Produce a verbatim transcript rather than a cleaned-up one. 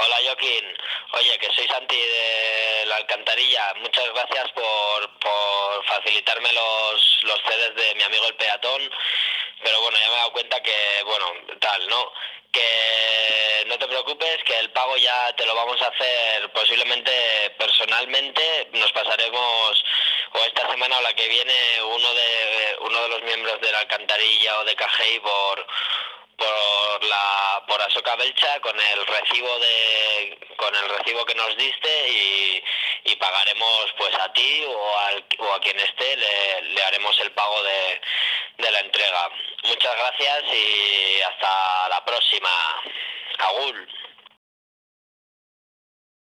Hola Joaquín, oye que soy Santi de la Alcantarilla, muchas gracias por, por facilitarme los, los C Ds de mi amigo el peatón, pero bueno, ya me he dado cuenta que, bueno, tal, ¿no? Que no te preocupes, que el pago ya te lo vamos a hacer posiblemente personalmente, nos pasaremos o esta semana o la que viene uno de uno de los miembros de la Alcantarilla o de Cajei por por la por Asoka Belcha con el recibo de con el recibo que nos diste y, y pagaremos pues a ti o, al, o a quien esté le, le haremos el pago de, de la entrega. Muchas gracias y hasta la próxima. Agur.